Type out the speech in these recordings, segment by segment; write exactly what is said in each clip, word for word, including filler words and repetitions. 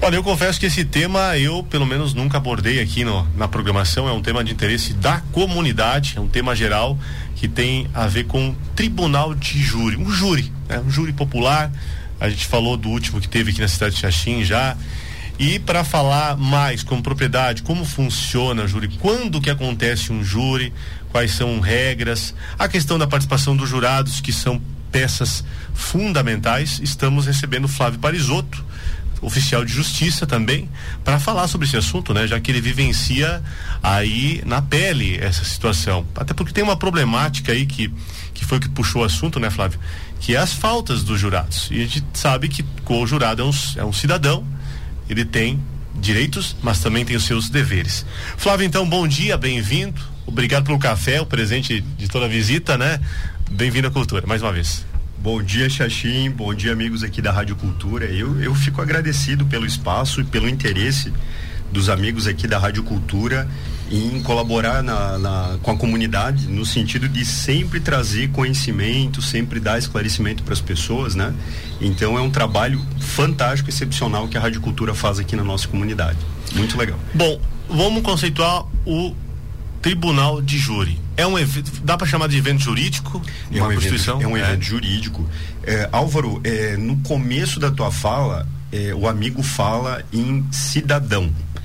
Olha, eu confesso que esse tema eu, pelo menos, nunca abordei aqui no, na programação. É um tema de interesse da comunidade, é um tema geral que tem a ver com tribunal de júri, um júri, né? Um júri popular. A gente falou do último que teve aqui na cidade de Xaxim já. E para falar mais com propriedade, como funciona o júri, quando que acontece um júri, quais são regras, a questão da participação dos jurados, que são peças fundamentais, estamos recebendo Flávio Parisotto, oficial de justiça também, para falar sobre esse assunto, né? Já que ele vivencia aí na pele essa situação. Até porque tem uma problemática aí que, que foi o que puxou o assunto, né, Flávio? Que é as faltas dos jurados. E a gente sabe que o jurado é um, é um cidadão, ele tem direitos, mas também tem os seus deveres. Flávio, então, bom dia, bem-vindo. Obrigado pelo café, o presente de toda a visita, né? Bem-vindo à Cultura, mais uma vez. Bom dia, Xaxim, bom dia, amigos aqui da Rádio Cultura. Eu, eu fico agradecido pelo espaço e pelo interesse dos amigos aqui da Rádio Cultura em colaborar na, na, com a comunidade, no sentido de sempre trazer conhecimento, sempre dar esclarecimento para as pessoas, né? Então é um trabalho fantástico, excepcional que a Rádio Cultura faz aqui na nossa comunidade. Muito legal. Bom, vamos conceituar o Tribunal de Júri. É um evento, dá para chamar de evento jurídico? É um evento, é um evento é. jurídico. É, Álvaro, é, no começo da tua fala, é, o amigo fala em cidadão.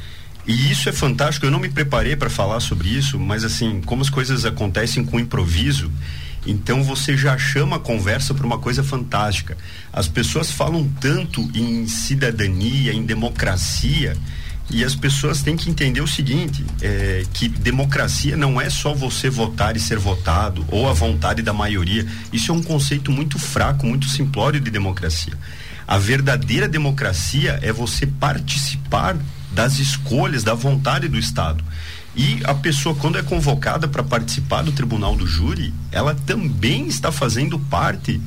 E isso é fantástico. Eu não me preparei para falar sobre isso, mas assim, como as coisas acontecem com improviso, então você já chama a conversa para uma coisa fantástica. As pessoas falam tanto em cidadania, em democracia, e as pessoas têm que entender o seguinte, é, que democracia não é só você votar e ser votado, ou a vontade da maioria. Isso é um conceito muito fraco, muito simplório de democracia. A verdadeira democracia é você participar das escolhas, da vontade do Estado. E a pessoa, quando é convocada para participar do Tribunal do Júri, ela também está fazendo parte,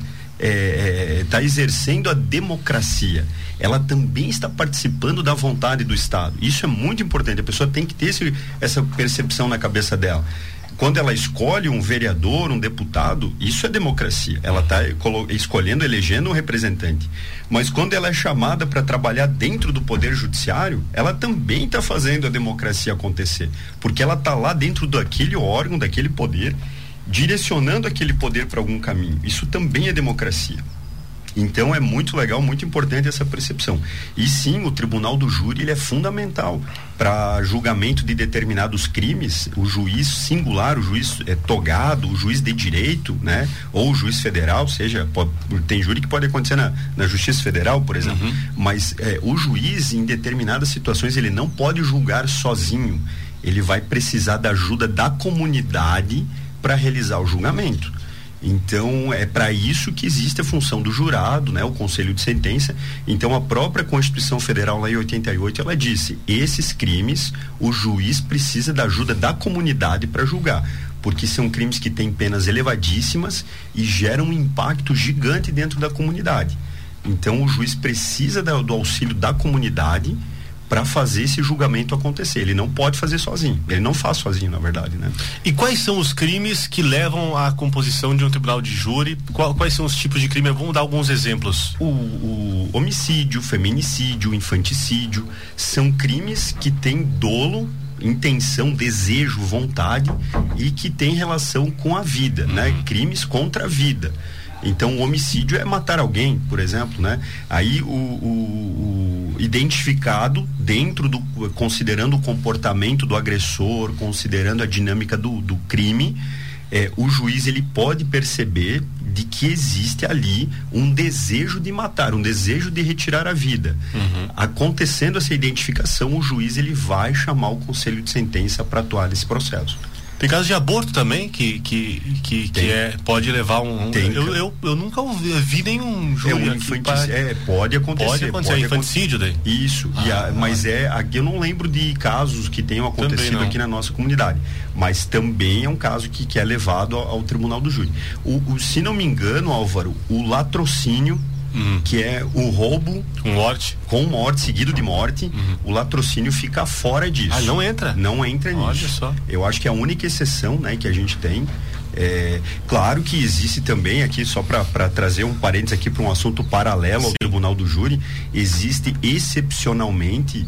está é, exercendo a democracia. Ela também está participando da vontade do Estado. Isso é muito importante. A pessoa tem que ter esse, essa percepção na cabeça dela. Quando ela escolhe um vereador, um deputado, isso é democracia. Ela está escolhendo, elegendo um representante. Mas quando ela é chamada para trabalhar dentro do Poder Judiciário, ela também está fazendo a democracia acontecer. Porque ela está lá dentro daquele órgão, daquele poder, direcionando aquele poder para algum caminho. Isso também é democracia. Então é muito legal, muito importante essa percepção. E sim, o Tribunal do Júri ele é fundamental para julgamento de determinados crimes. O juiz singular, o juiz é, togado, o juiz de direito, né? Ou o juiz federal, seja, pode, tem júri que pode acontecer na, na Justiça Federal, por exemplo. Uhum. Mas é, o juiz, em determinadas situações, ele não pode julgar sozinho. Ele vai precisar da ajuda da comunidade para realizar o julgamento. Então é para isso que existe a função do jurado, né? O conselho de sentença. Então a própria Constituição Federal lá em oitenta e oito ela disse, esses crimes o juiz precisa da ajuda da comunidade para julgar, porque são crimes que têm penas elevadíssimas e geram um impacto gigante dentro da comunidade. Então o juiz precisa da, do auxílio da comunidade para fazer esse julgamento acontecer. Ele não pode fazer sozinho. Ele não faz sozinho, na verdade, né? E quais são os crimes que levam à composição de um tribunal de júri? Qual, quais são os tipos de crime? Vamos dar alguns exemplos. O, o homicídio, feminicídio, infanticídio, são crimes que têm dolo, intenção, desejo, vontade e que têm relação com a vida, uhum. né? Crimes contra a vida. Então o homicídio é matar alguém, por exemplo, né? Aí o, o, o identificado dentro do, considerando o comportamento do agressor, considerando a dinâmica do, do crime, é, o juiz ele pode perceber de que existe ali um desejo de matar, um desejo de retirar a vida. Uhum. Acontecendo essa identificação, o juiz ele vai chamar o conselho de sentença para atuar nesse processo. Tem casos de aborto também que, que, que, que é, pode levar um. Tem, eu, eu, eu nunca ouvi, vi nenhum júri. É, um infantic, pra... é, pode acontecer. Pode acontecer, pode infanticídio daí. Isso, ah, e a, mas é. Aqui eu não lembro de casos que tenham acontecido aqui na nossa comunidade. Mas também é um caso que, que é levado ao, ao Tribunal do Júri. O, o, se não me engano, Álvaro, o latrocínio. Uhum. Que é o roubo com morte, com morte seguido de morte, uhum. o latrocínio fica fora disso. Ah, não entra? Não entra nisso. Olha só. Eu acho que é a única exceção, né, que a gente tem, É, claro que existe também aqui, só para trazer um parênteses aqui para um assunto paralelo ao Sim. Tribunal do Júri, existe excepcionalmente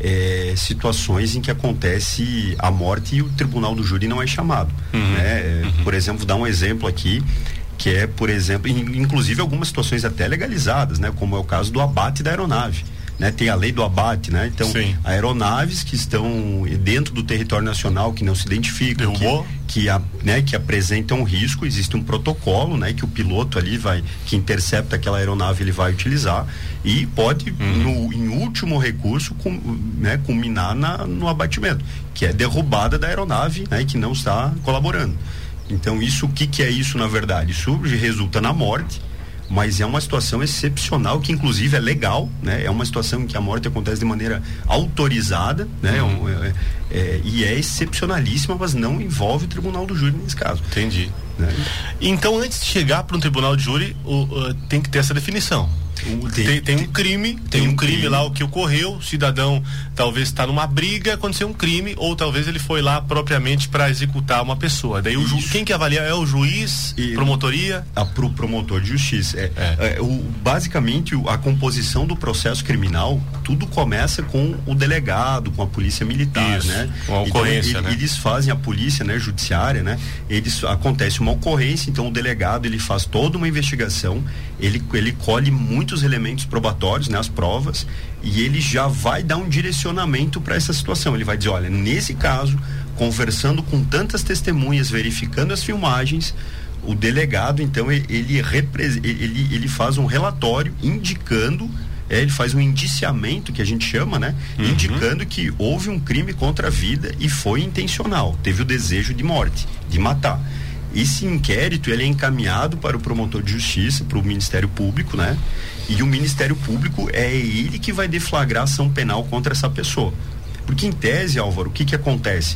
é, situações em que acontece a morte e o Tribunal do Júri não é chamado. Uhum. Né? Uhum. Por exemplo, vou dar um exemplo aqui, que é, por exemplo, inclusive algumas situações até legalizadas, né? Como é o caso do abate da aeronave. Né, tem a lei do abate, né? Então, Sim. aeronaves que estão dentro do território nacional, que não se identificam, que, que, a, né, que apresentam risco, existe um protocolo, né? Que o piloto ali vai, que intercepta aquela aeronave, ele vai utilizar e pode, uhum. no, em último recurso, com, né, culminar na, no abatimento, que é derrubada da aeronave, né? Que não está colaborando. Então, isso, o que que é isso na verdade? Isso resulta na morte, mas é uma situação excepcional que inclusive é legal, né? É uma situação em que a morte acontece de maneira autorizada, né? Uhum. É, é, e é excepcionalíssima, mas não envolve o Tribunal do Júri nesse caso. Entendi. Né? Então, antes de chegar para um Tribunal de Júri, o, uh, tem que ter essa definição. O, tem, tem, tem um crime, tem, tem um crime, crime lá o que ocorreu, o cidadão talvez está numa briga, aconteceu um crime, ou talvez ele foi lá propriamente para executar uma pessoa. Daí o ju, quem que avalia é o juiz, e promotoria? A pro promotor de justiça. É, é. É, o, basicamente a composição do processo criminal, tudo começa com o delegado, com a polícia militar, Isso, né? Com a ocorrência, então, ele, né? Eles fazem a polícia, né, judiciária, né? Eles acontece uma ocorrência, então o delegado ele faz toda uma investigação, ele ele colhe muitos elementos probatórios, né, as provas, e ele já vai dar um direcionamento para essa situação. Ele vai dizer, olha, nesse caso, conversando com tantas testemunhas, verificando as filmagens, o delegado, então, ele ele, ele, ele faz um relatório indicando, é, ele faz um indiciamento, que a gente chama, né, uhum. indicando que houve um crime contra a vida e foi intencional, teve o desejo de morte, de matar. Esse inquérito, ele é encaminhado para o promotor de justiça, para o Ministério Público, né? E o Ministério Público é ele que vai deflagrar ação penal contra essa pessoa. Porque em tese, Álvaro, o que que acontece?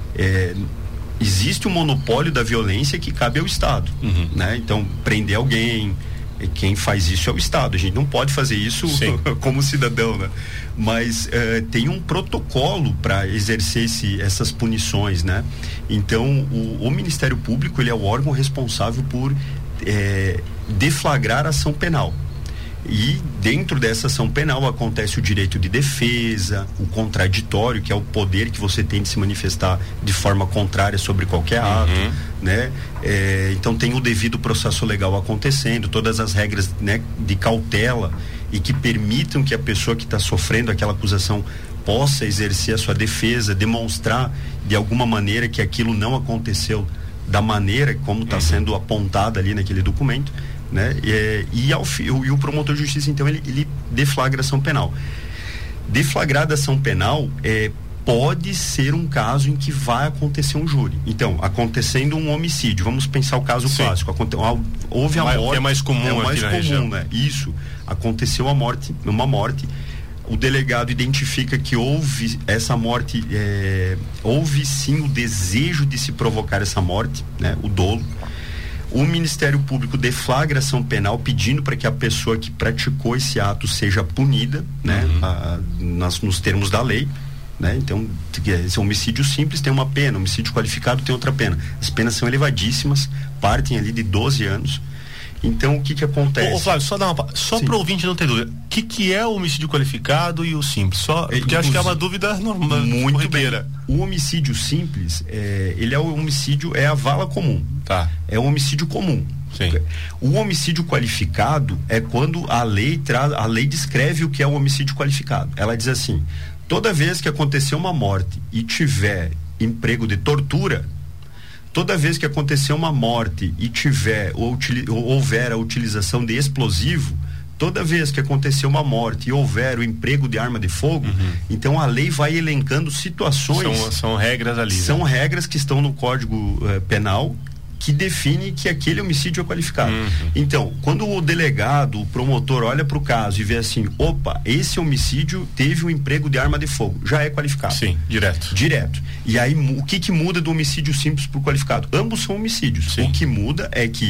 É, existe um monopólio da violência que cabe ao Estado, uhum. né? Então, prender alguém, quem faz isso é o Estado. A gente não pode fazer isso como cidadão, né? Mas uh, tem um protocolo para exercer esse, essas punições, né? Então, o, o Ministério Público, ele é o órgão responsável por eh, deflagrar a ação penal. E dentro dessa ação penal acontece o direito de defesa, o contraditório, que é o poder que você tem de se manifestar de forma contrária sobre qualquer ato, uhum. né? É, então tem o devido processo legal acontecendo, todas as regras, né, de cautela e que permitam que a pessoa que está sofrendo aquela acusação possa exercer a sua defesa, demonstrar de alguma maneira que aquilo não aconteceu da maneira como está uhum. sendo apontada ali naquele documento. Né? E, e, ao, e o promotor de justiça, então, ele, ele deflagra ação penal. Deflagrada ação penal é, pode ser um caso em que vai acontecer um júri. Então, acontecendo um homicídio, vamos pensar o caso Sim. clássico, aconte, houve a morte. É mais comum, é o mais aqui comum, né? Isso, aconteceu a morte, uma morte, o delegado identifica que houve essa morte, é, houve sim o desejo de se provocar essa morte, né? O dolo. O Ministério Público deflagra ação penal pedindo para que a pessoa que praticou esse ato seja punida, né? Uhum. A, nas, nos termos da lei, né? Então, esse homicídio simples tem uma pena, homicídio qualificado tem outra pena. As penas são elevadíssimas, partem ali de doze anos. Então, o que que acontece? Ô, ô Flávio, só dá uma, só para o ouvinte não ter dúvida, o que que é o homicídio qualificado e o simples? Só, porque é, acho que é uma dúvida normal, muito corriqueira. Bem. O homicídio simples, é, ele é o homicídio, é a vala comum. Tá. É um homicídio comum. Sim. O homicídio qualificado é quando a lei traz, a lei descreve o que é o homicídio qualificado. Ela diz assim: toda vez que acontecer uma morte e tiver emprego de tortura, toda vez que acontecer uma morte e tiver ou, ou houver a utilização de explosivo, toda vez que acontecer uma morte e houver o emprego de arma de fogo, uhum. então a lei vai elencando situações. São, são regras ali. São né? regras que estão no Código uh, Penal, que define que aquele homicídio é qualificado. Uhum. Então, quando o delegado, o promotor olha para o caso e vê assim, opa, esse homicídio teve um emprego de arma de fogo, já é qualificado. Sim, direto. Direto. E aí, o que que muda do homicídio simples para o qualificado? Ambos são homicídios. Sim. O que muda é que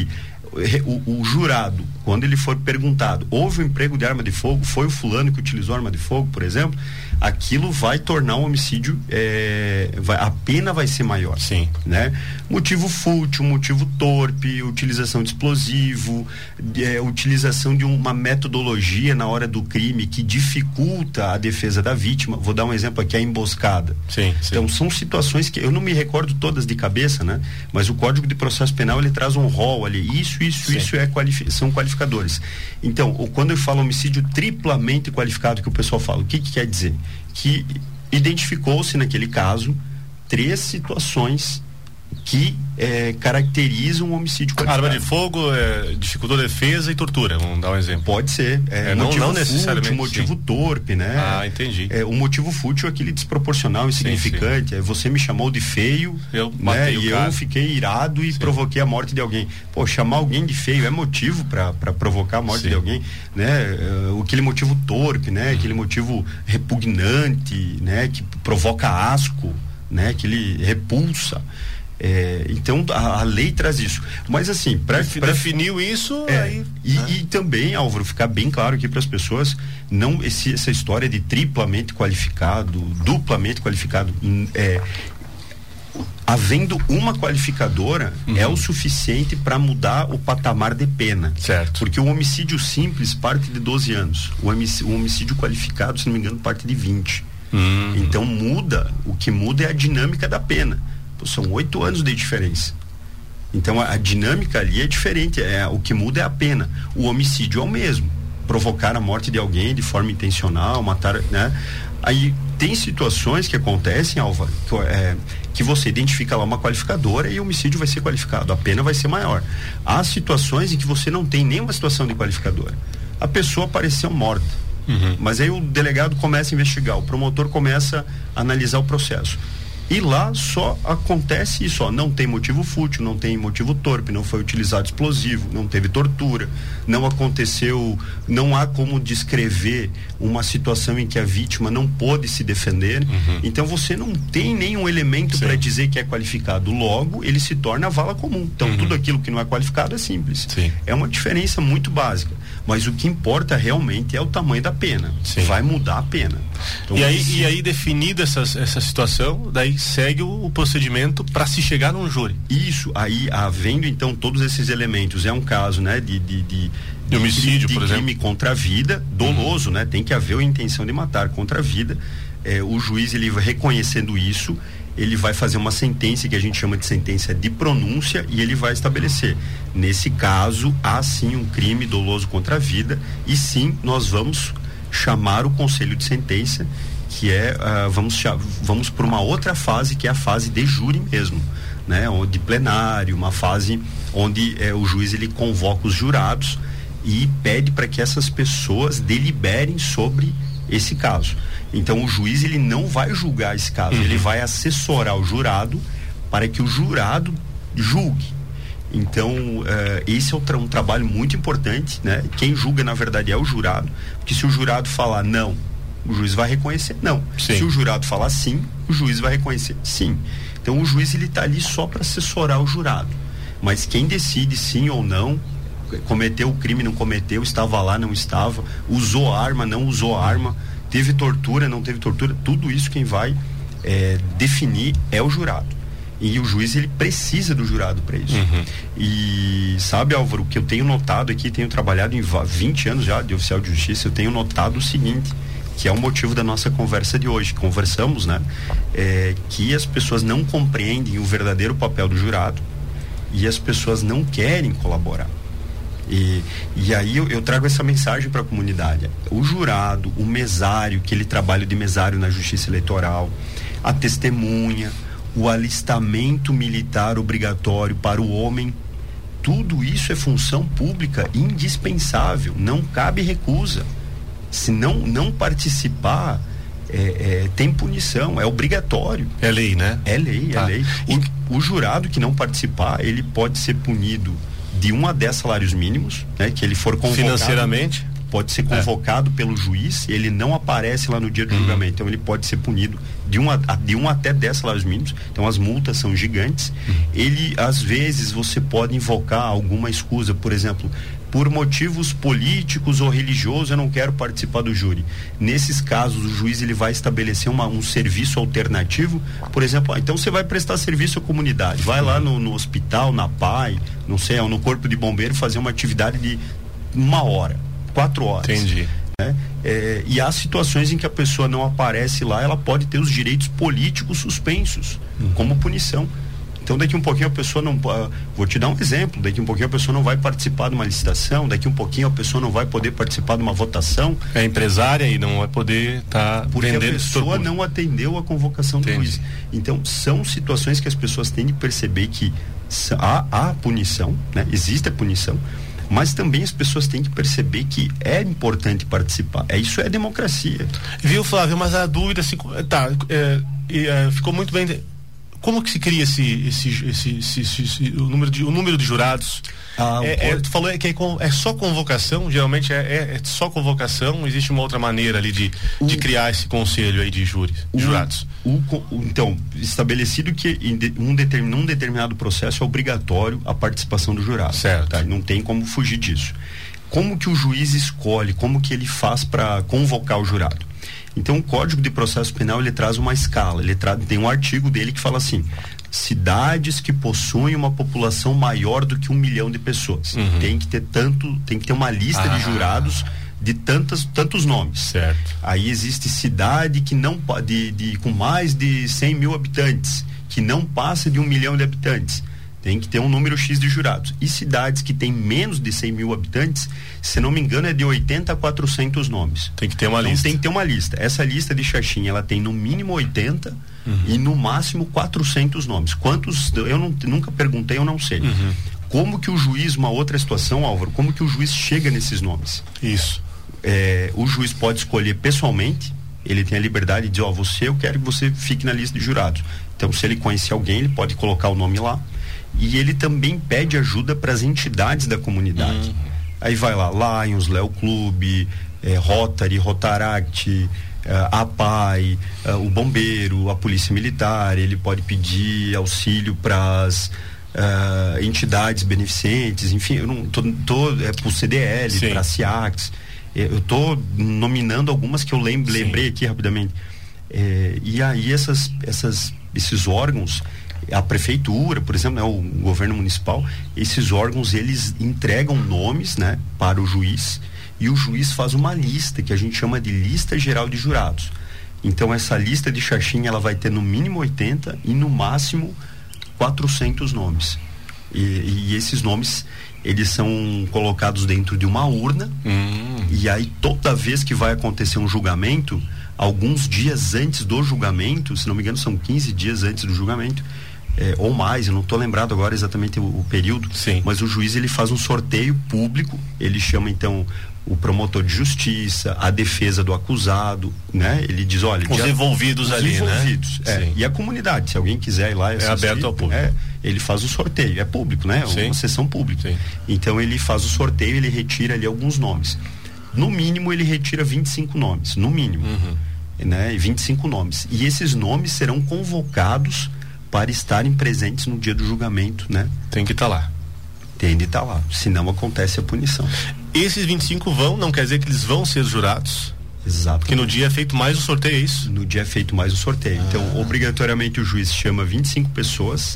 o, o jurado, quando ele for perguntado, houve um emprego de arma de fogo, foi o fulano que utilizou arma de fogo, por exemplo, aquilo vai tornar um homicídio, é, vai, a pena vai ser maior. Sim. Né? Motivo fútil, motivo torpe, utilização de explosivo, de, é, utilização de uma metodologia na hora do crime que dificulta a defesa da vítima. Vou dar um exemplo aqui, a emboscada. Sim, sim. Então são situações que eu não me recordo todas de cabeça, né? Mas o Código de Processo Penal ele traz um rol ali, isso, isso, sim. isso é qualifi- são qualificadores. Então, quando eu falo homicídio triplamente qualificado, que o pessoal fala, o que que quer dizer? Que identificou-se naquele caso três situações que é, caracterizam um homicídio qualificado. Arma de fogo, é, dificultou defesa e tortura, vamos dar um exemplo. Pode ser. É, é, não, motivo não necessariamente. Fútil, motivo sim. torpe, né? Ah, entendi. É, o motivo fútil é aquele desproporcional, insignificante. Sim, sim. É, você me chamou de feio, eu né? o E cara. eu fiquei irado e sim. provoquei a morte de alguém. Pô, chamar alguém de feio é motivo para provocar a morte sim. de alguém, né? Uh, aquele motivo torpe, né? Hum. Aquele motivo repugnante, né? Que provoca asco, né? Que ele repulsa. É, então a, a lei traz isso, mas assim para definiu isso é, aí, e, né? e também, Álvaro, ficar bem claro aqui para as pessoas, não esse, essa história de triplamente qualificado, duplamente qualificado, é, havendo uma qualificadora uhum. é o suficiente para mudar o patamar de pena, certo? Porque o homicídio simples parte de doze anos, o homicídio, o homicídio qualificado, se não me engano, parte de vinte. Uhum. Então muda, o que muda é a dinâmica da pena. São oito anos de diferença. Então a, a dinâmica ali é diferente. É, o que muda é a pena. O homicídio é o mesmo. Provocar a morte de alguém de forma intencional, matar, né? Aí tem situações que acontecem, Álvaro, que, é, que você identifica lá uma qualificadora e o homicídio vai ser qualificado, a pena vai ser maior. Há situações em que você não tem nenhuma situação de qualificadora. A pessoa apareceu morta. Uhum. Mas aí o delegado começa a investigar, o promotor começa a analisar o processo. E lá só acontece isso, ó, não tem motivo fútil, não tem motivo torpe, não foi utilizado explosivo, não teve tortura, não aconteceu, não há como descrever uma situação em que a vítima não pôde se defender. Uhum. Então você não tem nenhum elemento para dizer que é qualificado. Logo, ele se torna a vala comum. Então uhum. tudo aquilo que não é qualificado é simples. Sim. É uma diferença muito básica. Mas o que importa realmente é o tamanho da pena. Sim. Vai mudar a pena. Então, e, aí, e aí, definida essa, essa situação, daí segue o, o procedimento para se chegar num júri. Isso, aí havendo então todos esses elementos, é um caso, né, de, de, de, de homicídio, de, por de exemplo. crime contra a vida, doloso, uhum. né? Tem que haver a intenção de matar contra a vida. É, o juiz, ele reconhecendo isso, ele vai fazer uma sentença que a gente chama de sentença de pronúncia e ele vai estabelecer, nesse caso, há sim um crime doloso contra a vida e sim, nós vamos chamar o conselho de sentença, que é, uh, vamos, vamos por uma outra fase, que é a fase de júri mesmo, né? De plenário, uma fase onde eh, o juiz ele convoca os jurados e pede para que essas pessoas deliberem sobre esse caso. Então o juiz ele não vai julgar esse caso, uhum. ele vai assessorar o jurado para que o jurado julgue. Então uh, esse é um, tra- um trabalho muito importante, né? Quem julga na verdade é o jurado, porque se o jurado falar não, o juiz vai reconhecer não. Sim. Se o jurado falar sim, o juiz vai reconhecer sim. Então o juiz ele está ali só para assessorar o jurado, mas quem decide sim ou não, cometeu o crime, não cometeu, estava lá, não estava, usou arma, não usou arma, teve tortura, não teve tortura, tudo isso quem vai é, definir é o jurado. E o juiz ele precisa do jurado para isso. Uhum. E sabe, Álvaro, o que eu tenho notado aqui, tenho trabalhado em vinte anos já de oficial de justiça, eu tenho notado o seguinte, que é o motivo da nossa conversa de hoje. Conversamos, né? É, que as pessoas não compreendem o verdadeiro papel do jurado e as pessoas não querem colaborar. E, e aí eu, eu trago essa mensagem para a comunidade. O jurado, o mesário, aquele trabalho de mesário na justiça eleitoral, a testemunha, o alistamento militar obrigatório para o homem, tudo isso é função pública indispensável, não cabe recusa. Se não, não participar, é, é, tem punição, é obrigatório. É lei, né? É lei, tá. é lei. O, o jurado que não participar, ele pode ser punido de um a dez salários mínimos, né? Que ele for convocado. Financeiramente? pode ser convocado é. pelo juiz, ele não aparece lá no dia do uhum. julgamento, então ele pode ser punido de um, a, de um até dez salários mínimos, então as multas são gigantes. Uhum. Ele, às vezes, você pode invocar alguma escusa, por exemplo, por motivos políticos ou religiosos, eu não quero participar do júri. Nesses casos, o juiz ele vai estabelecer uma, um serviço alternativo, por exemplo, então você vai prestar serviço à comunidade, vai lá no, no hospital, na P A I, não sei, no corpo de bombeiro, fazer uma atividade de uma hora, quatro horas. Entendi. Né? É, e há situações em que a pessoa não aparece lá, ela pode ter os direitos políticos suspensos, uhum. como punição. Então daqui um pouquinho a pessoa não, uh, vou te dar um exemplo, daqui um pouquinho a pessoa não vai participar de uma licitação, daqui um pouquinho a pessoa não vai poder participar de uma votação. É empresária e não vai poder estar tá porque a pessoa não atendeu a convocação do juiz. Então são situações que as pessoas têm de perceber que há, há punição, né? Existe a punição, mas também as pessoas têm que perceber que é importante participar. É, isso é democracia. Viu, Flávio, mas a dúvida assim, tá, é, é, ficou muito bem. Como que se cria esse, esse, esse, esse, esse, esse o, número de, o número de jurados? Ah, é, é, tu falou é que é, é só convocação, geralmente é, é, é só convocação, existe uma outra maneira ali de, o, de criar esse conselho aí de júris, de o, jurados? O, o, então, estabelecido que em de, um, determin, um determinado processo é obrigatório a participação do jurado. Certo. Tá? Não tem como fugir disso. Como que o juiz escolhe, como que ele faz para convocar o jurado? Então o Código de Processo Penal ele traz uma escala, ele tra- tem um artigo dele que fala assim: cidades que possuem uma população maior do que um milhão de pessoas, uhum. tem que ter tanto, tem que ter uma lista ah. de jurados de tantas, tantos nomes. Certo. Aí existe cidade que não de, de com mais de cem mil habitantes, que não passa de um milhão de habitantes. Tem que ter um número X de jurados. E cidades que têm menos de cem mil habitantes, se não me engano, é de oitenta a quatrocentos nomes. Tem que ter uma então, lista. Tem que ter uma lista. Essa lista de Xaxim, ela tem no mínimo oitenta uhum. e no máximo quatrocentos nomes. Quantos? Eu não, nunca perguntei, eu não sei. Uhum. Como que o juiz, uma outra situação, Álvaro, como que o juiz chega nesses nomes? Isso. É, o juiz pode escolher pessoalmente, ele tem a liberdade de dizer, ó, você, eu quero que você fique na lista de jurados. Então, se ele conhecer alguém, ele pode colocar o nome lá. E ele também pede ajuda para as entidades da comunidade. Uhum. Aí vai lá, Lions, Léo Clube, eh, Rotary, Rotaract, eh, a P A I, eh, o Bombeiro, a Polícia Militar. Ele pode pedir auxílio para as uh, entidades beneficentes, enfim, eu não tô, tô é, para o C D L, para a SIACS. Eu estou nominando algumas que eu lembro, lembrei aqui rapidamente. É, e aí essas, essas, esses órgãos, a prefeitura, por exemplo, né, o governo municipal, esses órgãos eles entregam nomes, né, para o juiz, e o juiz faz uma lista que a gente chama de lista geral de jurados. Então essa lista de Xaxim ela vai ter no mínimo oitenta e no máximo quatrocentos nomes. E, e esses nomes eles são colocados dentro de uma urna hum. e aí toda vez que vai acontecer um julgamento, alguns dias antes do julgamento, se não me engano são quinze dias antes do julgamento, é, ou mais, eu não estou lembrado agora exatamente o, o período, Sim. mas o juiz ele faz um sorteio público, ele chama então o promotor de justiça, a defesa do acusado, né? Ele diz, olha... Os envolvidos os ali, envolvidos, né? É, e a comunidade, se alguém quiser ir lá... É aberto ao público. É, ele faz o sorteio, é público, né? Sim. Uma sessão pública. Sim. Então ele faz o sorteio, ele retira ali alguns nomes. No mínimo ele retira vinte e cinco nomes, no mínimo. Uhum. Né? vinte e cinco nomes. E esses nomes serão convocados para estarem presentes no dia do julgamento, né? Tem que estar tá lá. Tem de estar tá lá, senão acontece a punição. Esses vinte e cinco vão, não quer dizer que eles vão ser jurados? Exato. Porque no dia é feito mais o sorteio, é isso? No dia é feito mais o sorteio. Ah. Então, obrigatoriamente o juiz chama vinte e cinco pessoas,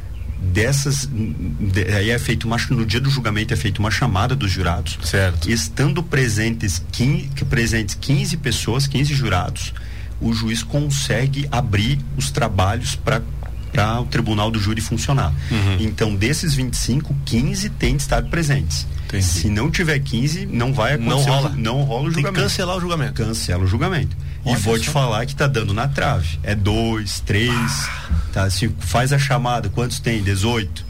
dessas, de, aí é feito uma, no dia do julgamento é feita uma chamada dos jurados. Certo. Estando presentes quinze, presentes quinze pessoas, quinze jurados, o juiz consegue abrir os trabalhos para para o tribunal do júri funcionar. Uhum. Então, desses vinte e cinco, quinze têm de estar presentes. Entendi. Se não tiver quinze, não vai acontecer. Não rola, o, não rola o julgamento. Tem que cancelar o julgamento. Cancela o julgamento. Olha e vou só. te falar que tá dando na trave. É dois, três, ah. tá? Se faz a chamada, quantos tem? dezoito.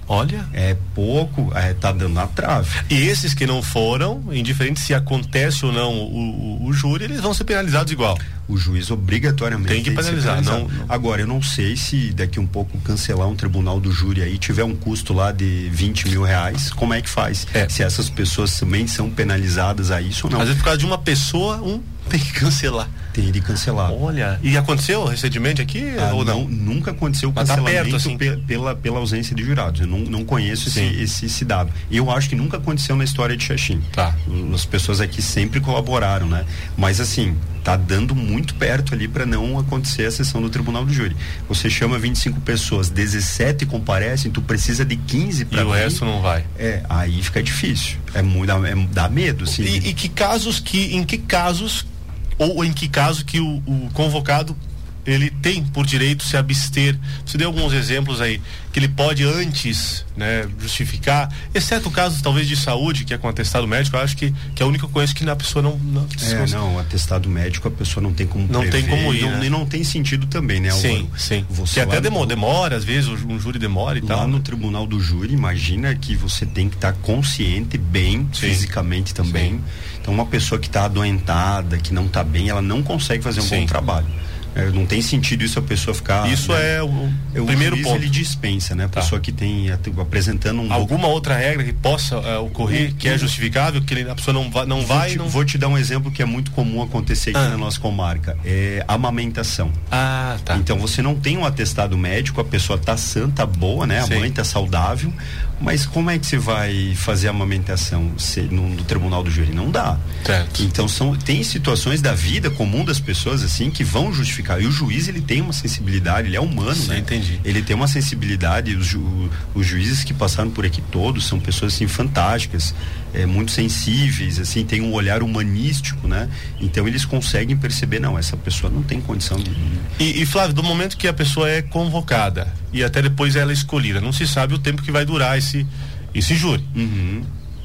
Olha. É pouco, é, tá dando na trave. E esses que não foram, indiferente se acontece ou não o, o, o júri, eles vão ser penalizados igual. O juiz obrigatoriamente tem que penalizar. Não, não. Agora, eu não sei se daqui um pouco cancelar um tribunal do júri aí tiver um custo lá de vinte mil reais, como é que faz? É. Se essas pessoas também são penalizadas a isso ou não? Às vezes por causa de uma pessoa, um tem que cancelar. Tem de cancelar. Olha, e aconteceu recentemente aqui ah, ou não? não? Nunca aconteceu o cancelamento tá perto, assim. pe pela, pela ausência de jurados. Eu não, não conheço esse, esse, esse dado. Eu acho que nunca aconteceu na história de Xaxim. Tá. As pessoas aqui sempre colaboraram, né? Mas assim, tá dando muito perto ali para não acontecer a sessão do tribunal do júri. Você chama vinte e cinco pessoas, dezessete comparecem, tu precisa de quinze para e o resto não vai. É, aí fica difícil. É muito, é, dá medo, assim. E, e que casos que, em que casos ou em que caso que o, o convocado ele tem por direito se abster? Você deu alguns exemplos aí que ele pode antes, né, justificar, exceto casos talvez de saúde, que é com atestado médico. Eu acho que, que é a única coisa que a pessoa não não, é, não atestado médico a pessoa não tem como não prever, tem como ir, não, né? E não tem sentido também, né, Álvaro? Sim, sim. Você que até demora, no, demora, às vezes um júri demora e lá tal. Lá no tribunal do júri, imagina que você tem que estar tá consciente, bem, sim, fisicamente também. Sim. Então uma pessoa que está adoentada, que não está bem, ela não consegue fazer um sim. bom trabalho. É, não tem sentido isso a pessoa ficar. Isso, né? É o, é o primeiro juiz, ponto. Ele dispensa, né? A tá. pessoa que tem apresentando um alguma outra regra que possa uh, ocorrer, que é justificável, que ele, a pessoa não vai, não vou vai. Te, não... Vou te dar um exemplo que é muito comum acontecer aqui ah. na nossa comarca. É amamentação. Ah, tá. Então você não tem um atestado médico, a pessoa tá sã, tá boa, né? Sim. A mãe tá saudável, mas como é que você vai fazer a amamentação se, no, no tribunal do júri? Não dá. Certo. Então são, tem situações da vida comum das pessoas assim que vão justificar. E o juiz, ele tem uma sensibilidade, ele é humano, sim, né? Entendi. Ele tem uma sensibilidade. Os, ju, os juízes que passaram por aqui todos são pessoas assim fantásticas, é, muito sensíveis, assim, tem um olhar humanístico, né? Então eles conseguem perceber, não, essa pessoa não tem condição de... E, e Flávio, do momento que a pessoa é convocada e até depois ela é escolhida, não se sabe o tempo que vai durar esse, esse júri. Uhum.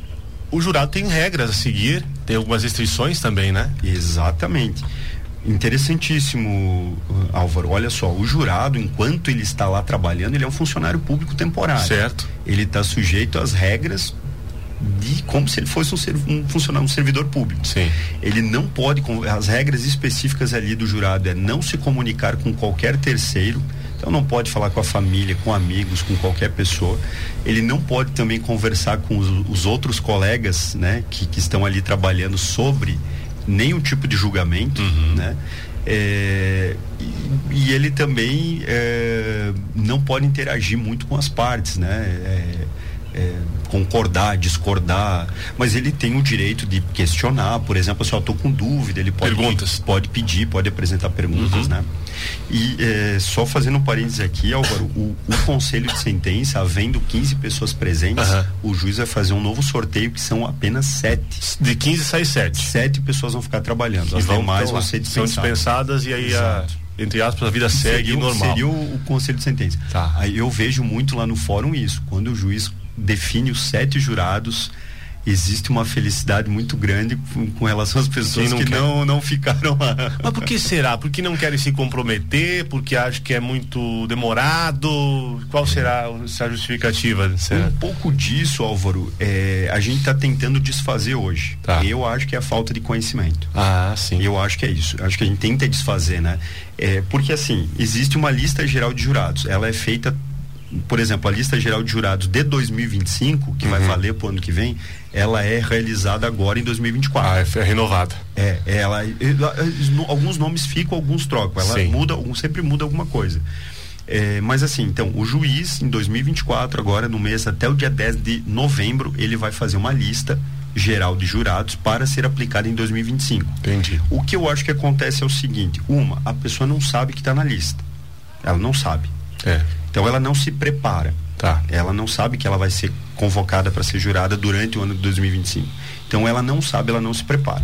O jurado tem regras a seguir, tem algumas restrições também, né? Exatamente. Interessantíssimo, Álvaro. Olha só, o jurado, enquanto ele está lá trabalhando, ele é um funcionário público temporário. Certo. Ele está sujeito às regras de como se ele fosse um, ser, um funcionário, um servidor público. Sim. Ele não pode, as regras específicas ali do jurado é não se comunicar com qualquer terceiro. Então não pode falar com a família, com amigos, com qualquer pessoa. Ele não pode também conversar com os, os outros colegas, né, que, que estão ali trabalhando sobre nenhum tipo de julgamento, uhum. né? É, e, e ele também é, não pode interagir muito com as partes, né? É, é, concordar, discordar, mas ele tem o direito de questionar, por exemplo, se eu estou com dúvida, ele pode, perguntas. pode pedir, pode apresentar perguntas, uhum. né? E é, só fazendo um parênteses aqui, Álvaro, o, o conselho de sentença, havendo quinze pessoas presentes, uhum. o juiz vai fazer um novo sorteio que são apenas sete. De quinze sai sete. Sete pessoas vão ficar trabalhando. As demais vão ser dispensadas. São dispensadas e aí a, entre aspas, a vida segue seria, normal. Seria o, o conselho de sentença. Tá. Aí eu vejo muito lá no fórum isso, quando o juiz define os sete jurados, existe uma felicidade muito grande com, com relação às pessoas não que quer. não, não ficaram lá. Mas por que será? Porque não querem se comprometer? Porque acham que é muito demorado? Qual será essa justificativa? Será? Um pouco disso, Álvaro, é, a gente está tentando desfazer hoje. Tá. Eu acho que é a falta de conhecimento. Ah, sim. Eu acho que é isso. Acho que a gente tenta desfazer, né? É, porque assim, existe uma lista geral de jurados. Ela é feita, por exemplo, a lista geral de jurados de dois mil e vinte e cinco, que uhum. vai valer pro ano que vem, ela é realizada agora em dois mil e vinte e quatro. Ah, é renovada. É, ela, alguns nomes ficam, alguns trocam. Ela Sim. muda, sempre muda alguma coisa. É, mas assim, então, o juiz em dois mil e vinte e quatro, agora no mês até o dia dez de novembro, ele vai fazer uma lista geral de jurados para ser aplicada em dois mil e vinte e cinco. Entendi. O que eu acho que acontece é o seguinte: uma, a pessoa não sabe que está na lista. Ela não sabe. É. Então ela não se prepara. Tá. Ela não sabe que ela vai ser convocada para ser jurada durante o ano de dois mil e vinte e cinco. Então ela não sabe, ela não se prepara.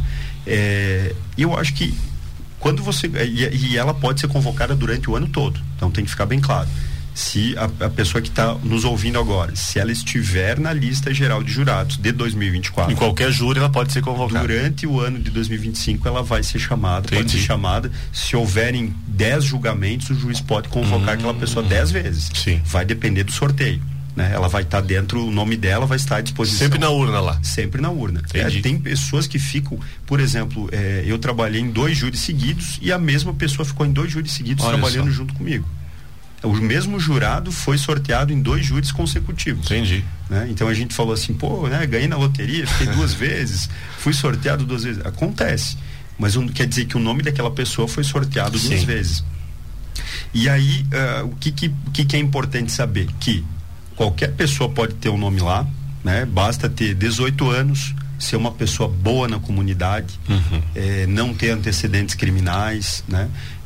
É, eu acho que quando você e, e ela pode ser convocada durante o ano todo. Então tem que ficar bem claro. Se a, a pessoa que está nos ouvindo agora, se ela estiver na lista geral de jurados de dois mil e vinte e quatro, em qualquer júri ela pode ser convocada. Durante o ano de dois mil e vinte e cinco ela vai ser chamada, Entendi. pode ser chamada. Se houverem dez julgamentos, o juiz pode convocar hum, aquela pessoa dez vezes. Sim. Vai depender do sorteio. né? Ela vai estar tá dentro, o nome dela vai estar à disposição. Sempre na urna lá. Sempre na urna. É, tem pessoas que ficam, por exemplo, é, eu trabalhei em dois júris seguidos e a mesma pessoa ficou em dois júris seguidos Olha trabalhando só. junto comigo. O mesmo jurado foi sorteado em dois júris consecutivos. Entendi. Né? Então a gente falou assim, pô, né, ganhei na loteria, fiquei duas vezes, fui sorteado duas vezes. Acontece. Mas não quer dizer que o nome daquela pessoa foi sorteado Sim. duas vezes. E aí, uh, o que, que, que, que é importante saber? Que qualquer pessoa pode ter um nome lá, né? Basta ter dezoito anos, ser uma pessoa boa na comunidade, uhum. é, não ter antecedentes criminais, né?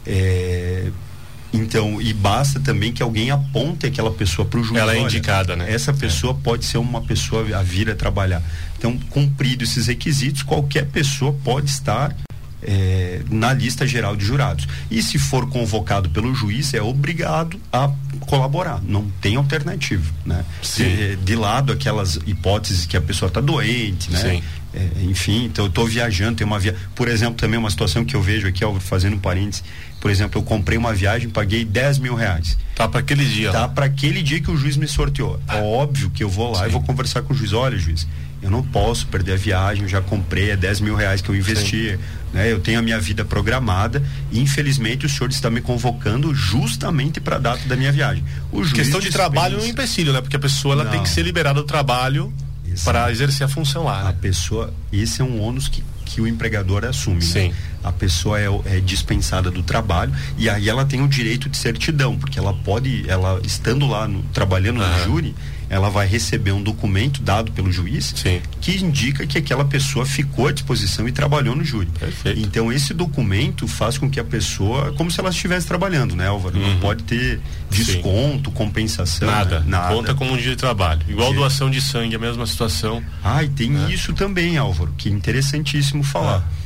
É, então, e basta também que alguém aponte aquela pessoa para o juiz. Ela é indicada, né? Essa pessoa é. pode ser uma pessoa a vir a trabalhar. Então, cumprido esses requisitos, qualquer pessoa pode estar É, na lista geral de jurados. E se for convocado pelo juiz, é obrigado a colaborar. Não tem alternativa, né? Se, de lado aquelas hipóteses que a pessoa está doente, né? É, enfim, então eu estou viajando, tem uma via... Por exemplo, também uma situação que eu vejo aqui, ó, fazendo um parênteses, por exemplo, eu comprei uma viagem, paguei dez mil reais. Tá para aquele dia. Tá para aquele dia que o juiz me sorteou. Ah. Óbvio que eu vou lá Sim. e vou conversar com o juiz. Olha, juiz, eu não posso perder a viagem, eu já comprei, é dez mil reais que eu investi, né? Eu tenho a minha vida programada e infelizmente o senhor está me convocando justamente para a data da minha viagem. O juiz questão de dispensa. trabalho não é um empecilho, né? Porque a pessoa ela tem que ser liberada do trabalho para exercer a função lá, né? A pessoa, esse é um ônus que, que o empregador assume. Sim. Né? A pessoa é, é dispensada do trabalho e aí ela tem o direito de certidão, porque ela pode, ela estando lá no, trabalhando uhum. no júri, ela vai receber um documento dado pelo juiz Sim. que indica que aquela pessoa ficou à disposição e trabalhou no júri. Perfeito. Então esse documento faz com que a pessoa, como se ela estivesse trabalhando, né, Álvaro? Uhum. Não pode ter desconto, Sim. compensação. Nada. Né? Nada. Conta como um dia de trabalho. Igual é. doação de sangue, a mesma situação. Ah, e tem né? isso também, Álvaro, que é interessantíssimo falar. Ah.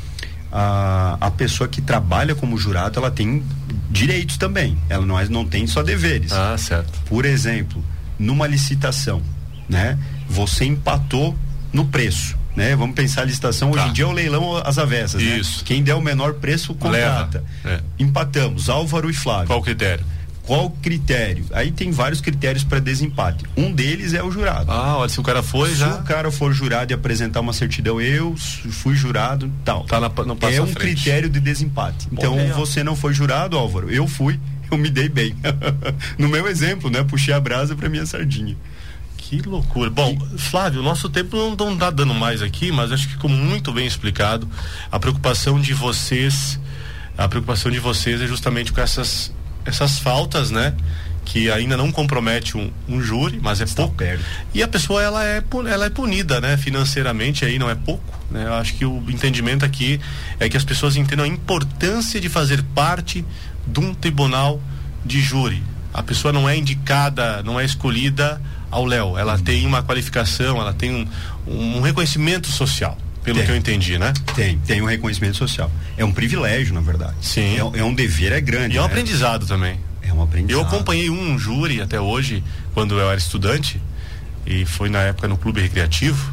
A, a pessoa que trabalha como jurado, ela tem direitos também. Ela não, é, não tem só deveres. Ah, certo. Por exemplo, numa licitação, né? Você empatou no preço, né? Vamos pensar a licitação, tá. hoje em dia é o leilão às avessas, Isso. né? Quem der o menor preço, contrata. É. Empatamos, Álvaro e Flávio. Qual o critério? Qual critério? Aí tem vários critérios para desempate. Um deles é o jurado. Ah, olha, se o cara foi se já... Se o cara for jurado e apresentar uma certidão, eu fui jurado, tal. Tá na, não passa é um frente. critério de desempate. Então, Bom, você não foi jurado, Álvaro, eu fui, eu me dei bem. No meu exemplo, né? Puxei a brasa para minha sardinha. Que loucura. Bom, e... Flávio, nosso tempo não, não tá dando mais aqui, mas acho que ficou muito bem explicado. A preocupação de vocês, a preocupação de vocês é justamente com essas essas faltas, né? Que ainda não compromete um, um júri, mas é Está pouco. Perto. E a pessoa, ela é, ela é punida, né? Financeiramente, aí não é pouco, né? Eu acho que o entendimento aqui é que as pessoas entendam a importância de fazer parte de um tribunal de júri. A pessoa não é indicada, não é escolhida ao léu. Ela hum. tem uma qualificação, ela tem um, um reconhecimento social. Pelo tem. que eu entendi, né? Tem, tem um reconhecimento social. É um privilégio, na verdade. Sim. É, é um dever, é grande. E é um né? aprendizado também. É um aprendizado. Eu acompanhei um júri até hoje, quando eu era estudante, e foi na época no clube recreativo,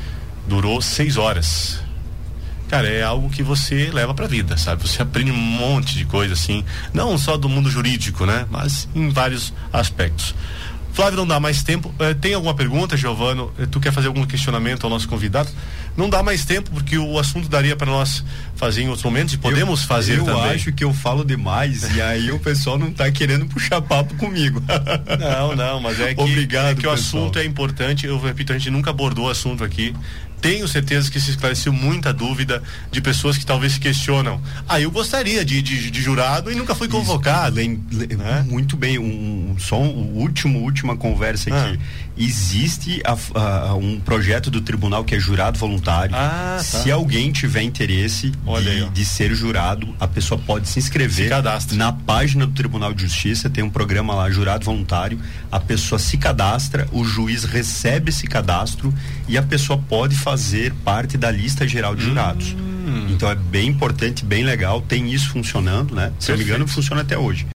durou seis horas. Cara, é algo que você leva pra vida, sabe? Você aprende um monte de coisa, assim, não só do mundo jurídico, né? Mas em vários aspectos. Flávio, não dá mais tempo. Eh, tem alguma pergunta, Giovano? Eh, tu quer fazer algum questionamento ao nosso convidado? Não dá mais tempo, porque o assunto daria para nós fazer em outros momentos e podemos eu, fazer eu também. Eu acho que eu falo demais e aí o pessoal não tá querendo puxar papo comigo. Não, não, mas é que, Obrigado, é que o pessoal. assunto é importante. Eu repito, a gente nunca abordou o assunto aqui. Tenho certeza que se esclareceu muita dúvida de pessoas que talvez se questionam. Ah, eu gostaria de, de, de jurado e nunca fui convocado. Isso, né? Muito bem, um, só um último, última conversa aqui. Ah. Existe a, a, um projeto do tribunal que é jurado voluntário. Ah, tá. Se alguém tiver interesse de, aí, de ser jurado, a pessoa pode se inscrever. Se cadastra. Na página do Tribunal de Justiça, tem um programa lá, jurado voluntário. A pessoa se cadastra, o juiz recebe esse cadastro e a pessoa pode fazer parte da lista geral de jurados. Hum. Então é bem importante, bem legal, tem isso funcionando, né? Se não me engano, funciona até hoje.